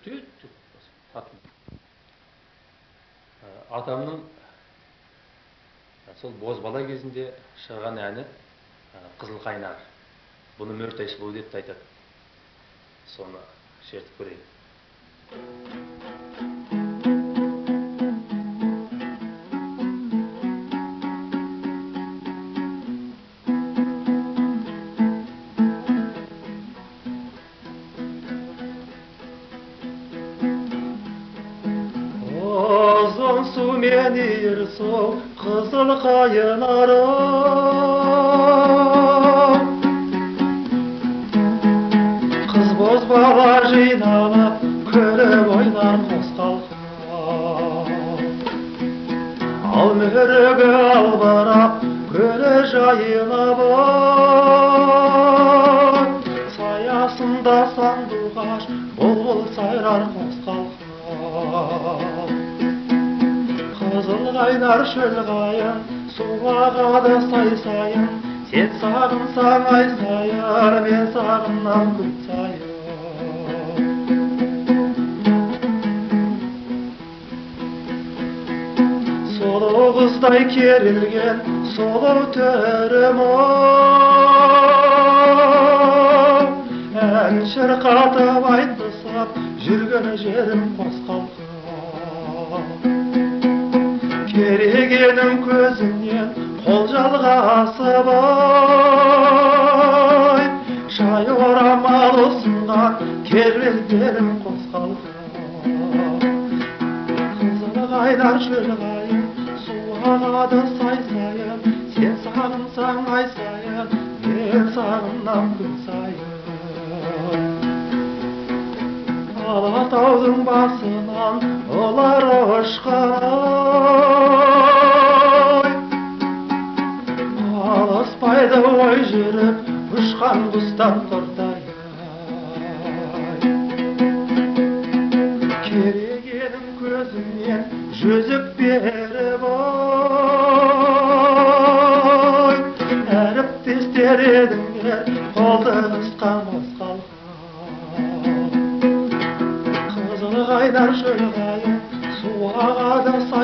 Атамның сол бозбала кезінде шығарған әні Қызыл қайнар. Бұны Мөртай сұлу деп айтады. Соны шертіп көрейін. Су мен ерсол қызыл қайнарым, қыз бозбала жиналып күліп ойнар қос қалқам. Ал мөрігі албырап гүлі жайылып, саясында сандуғаш бұлбұл сайрар қос қалқам. Қызыл қайнар шөл қайын, су ағады сай-сайын, сен сағынсаң ай сайын, мен сағынам күн сайын. Сұлу қыздай керілген сұлу түрім-ау, ән шырқатып айтысып жүрген жерім қос қалқам. Керегенің көзінен қол жалғасып ай, шай орамал ұсынған кербелдерім қос қалқам. Қызыл қайнар шөл қайын, су ағады сай-сайын, сен сағынсаң ай сайын, мен сағынам күн сайын. Алатаудың басынан олар ұшқан, алыспайды ой жүріп ұшқан құстан құрдай. Керегенің көзінен жүзік беріп ой, әріптестер едіңдер қолды қысқан қос қалқам. Қайнар шөл қайын, су ағады сай